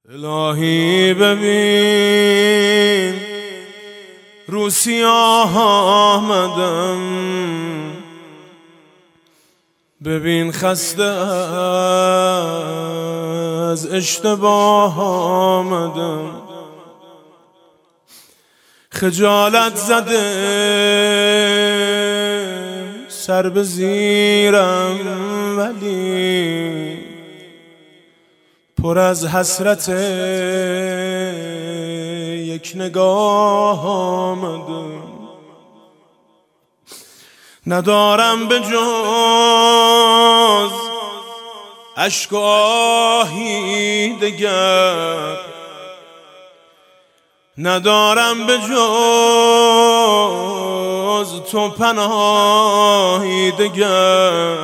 الهی ببین رو سیاه آمدم، ببین خسته از اشتباه آمدم، خجالت زده سر به زیرم، ولی پر از حسرت یک نگاه آمدم. ندارم به جز اشک و آهی دگر، ندارم به جز تو پناهی دگر.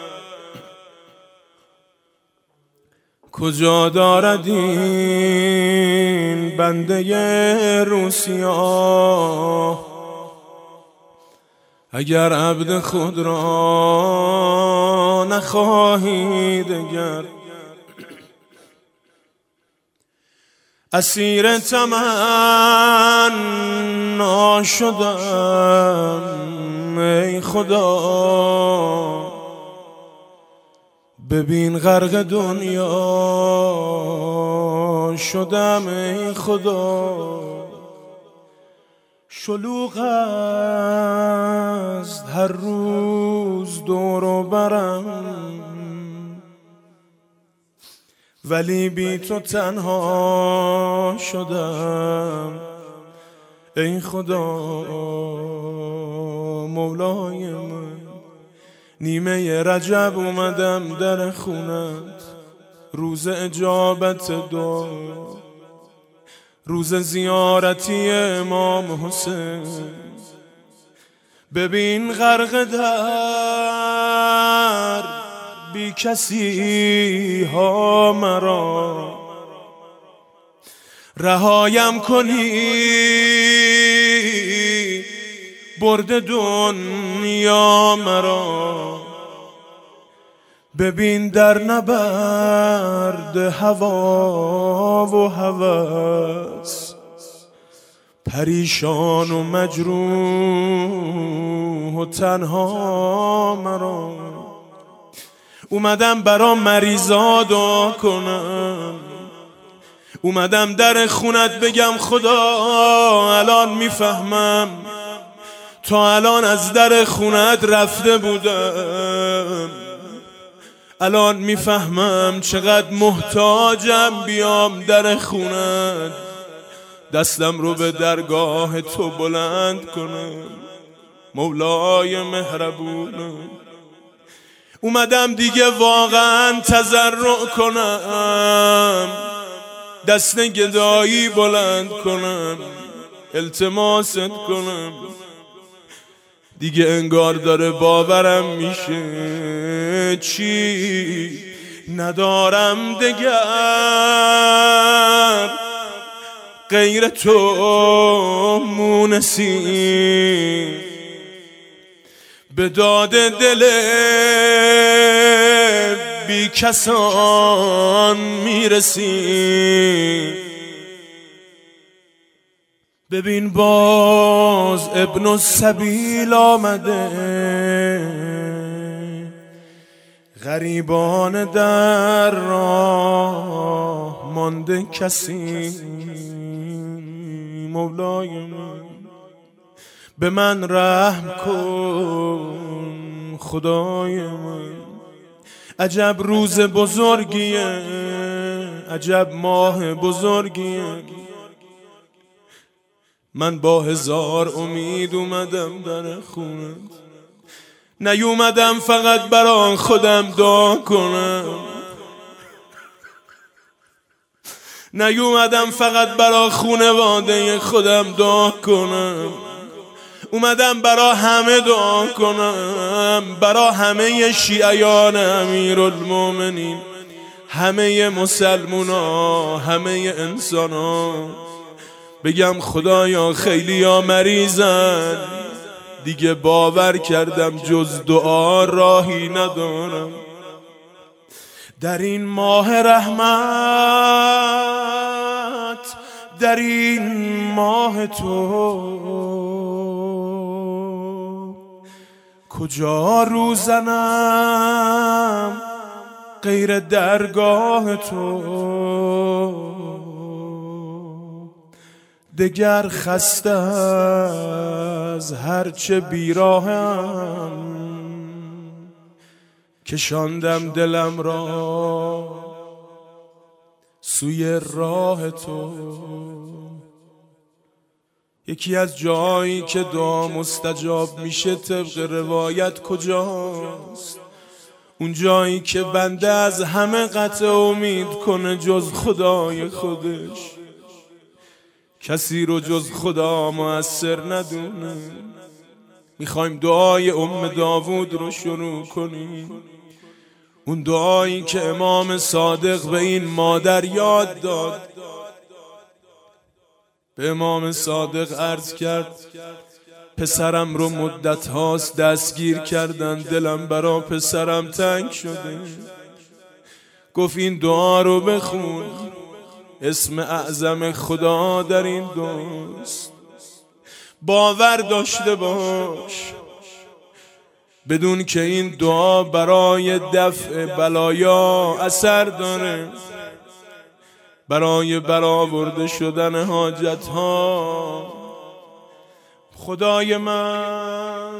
کجا دارد این بنده رو سیاه، اگر عبد خود را نخواهی دگر. اسیر تمنا شدم ای خدا، ببین غرق دنیا شدم ای خدا. شلوغ است هر روز دور و برم، ولی بی تو تنها شدم ای خدا. مولای من نیمه رجب اومدم در خونت، روز اجابت دعا، روز زیارتی امام حسین. ببین غرق در بی کسی ها مرا، رهایم کنی برد دنیا مرا. ببین در نبرد هوا و هوس، پریشان و مجروح و تنها مرا. اومدم برا مریضا دعا کنم، اومدم در خونت بگم خدا الان میفهمم، تا الان از در خونت رفته بودم، الان میفهمم چقدر محتاجم بیام در خونت، دستم رو به درگاه تو بلند کنم مولای مهربونم. اومدم دیگه واقعا تضرع کنم، دست گدایی بلند کنم، التماست کنم. دیگه انگار داره باورم میشه چی ندارم دگر غیر تو مونسی. به داد دل بی کسان میرسی. ببین باز ابن السبیل آمده، غریبان در راه مانده کسی. مولای من به من رحم کن خدای من. عجب روز بزرگیه، عجب ماه بزرگیه. من با هزار امید اومدم در خونت، نیومدم فقط برای خودم دعا کنم، نیومدم فقط برای خونواده خودم دعا کنم، اومدم برای همه دعا کنم، برای همه شیعیان امیرالمومنین، همه مسلمونا، همه انسانا. بگم خدایا خیلیا مریضن، دیگه باور کردم جز دعا راهی ندارم. در این ماه رحمت در این ماه تو کجا رو زنم غیر درگاه تو؟ دگر خسته از هرچه بیراهم کشاندم دلم را سوی راه تو. یکی از جایی که دعا مستجاب میشه طبق روایت کجاست؟ اون جایی که بنده از همه قطع امید کنه جز خدای خودش، کسی رو جز خدا مؤثر ندونه. میخوایم دعای داوود رو شروع کنیم، اون دعایی که امام صادق به این مادر یاد داد. به امام صادق عرض کرد پسرم رو مدت هاست دستگیر کردن، دلم برا پسرم تنگ شده. گفت این دعا رو بخون، اسم اعظم خدا در این دعاست. باور داشته باش بدون که این دعا برای دفع بلایا اثر داره، برای برآورده شدن حاجت ها. خدای من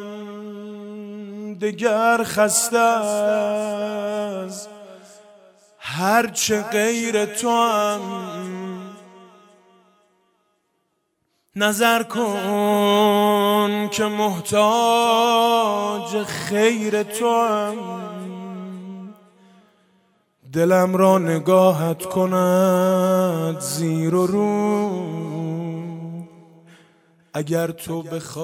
دگر خسته از هرچه غیر تو هم، نظر کن که محتاج خیر تو هم. دلم را نگاهت کند زیر و رو، اگر تو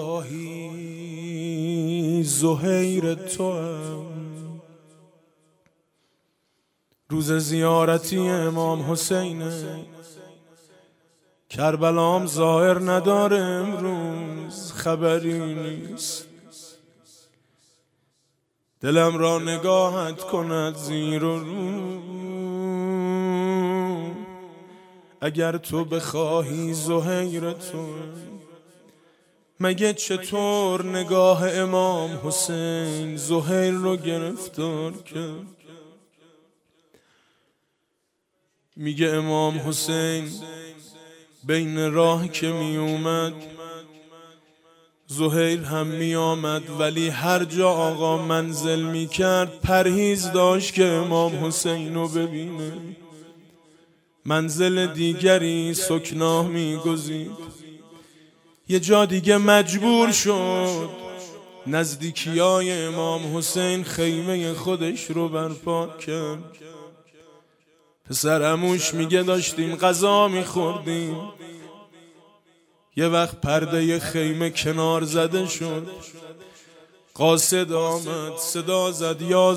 بخواهی زهیر تو هم. روز زیارتی امام حسینه، کربلام ظاهر نداره امروز، خبری نیست. دلم را نگاهت کند زیر و رو، اگر تو بخواهی زهیر تو. مگه چطور نگاه امام حسین زهیر رو گرفتار کرد؟ میگه امام حسین بین راه که می اومد زهیر هم می آمد، ولی هر جا آقا منزل می کرد پرهیز داشت که امام حسین رو ببینه. منزل دیگری سکناه می گزید. یه جا دیگه مجبور شد نزدیکیای امام حسین خیمه خودش رو برپا کرد. پسر عموش میگه داشتیم غذا میخوردیم، یه وقت پرده خیمه کنار زده شد. قاصد آمد صدا زد یا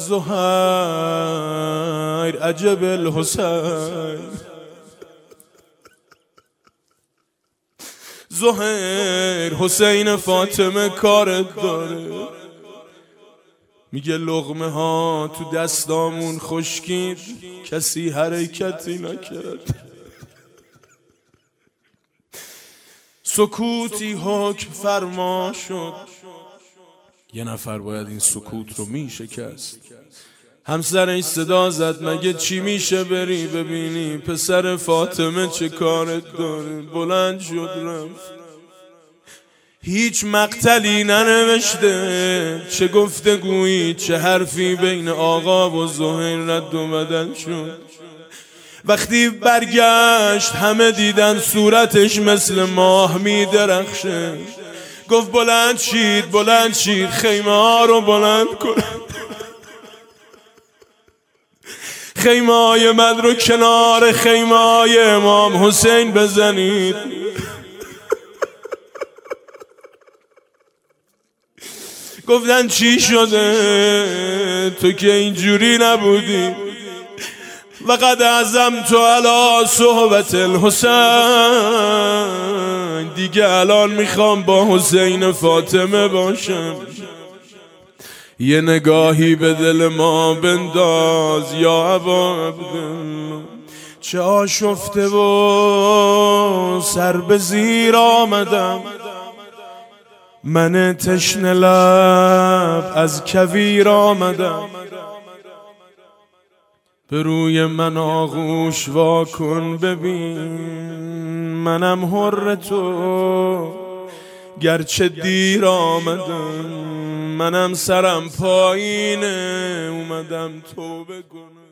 زهیر عجب الحسین. زهیر حسین فاطمه کارت داره. میگه لقمه ها تو دستامون خشکید، کسی حرکتی نکرد. سکوتی حکم فرما شد. یه نفر باید این سکوت رو میشکست. همسرش صدا زد مگه چی میشه بری ببینی پسر فاطمه چه کارت داره؟ بلند شد رفت. هیچ مقتلی ننوشته، چه گفتگویی چه حرفی بین آقا و زهیر رد و بدل شد. وقتی برگشت همه دیدن صورتش مثل ماه می درخشه. گفت بلند شید خیمه ها رو بلند کن، خیمه های من رو کنار خیمه های امام حسین بزنید. گفتن چی شده؟ تو که اینجوری نبودی. وقد عزمت علی صحبت الحسین، دیگه الان میخوام با حسین فاطمه باشم. یه نگاهی به دل ما بنداز یا ابا عبدالله. چه آشفته و سر به زیر آمدم، من تشنه لب از کویر آمدم. به روی من آغوش وا کن ببین، منم حر تو گرچه دیر آمدم، منم سرم پایینه اومدم توبه کنم.